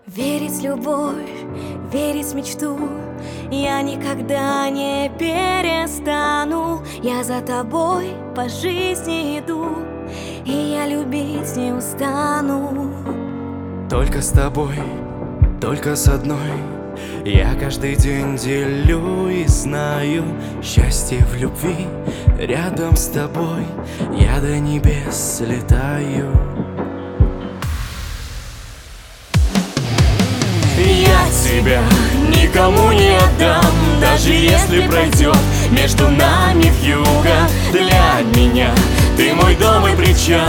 Верить в любовь, верить в мечту я никогда не перестану. Я за тобой по жизни иду, и я любить не устану. Только с тобой, только с одной я каждый день делю и знаю счастье в любви. Рядом с тобой я до небес летаю. Я тебя никому не отдам, даже если пройдет между нами вьюга. Для меня ты мой дом и причал.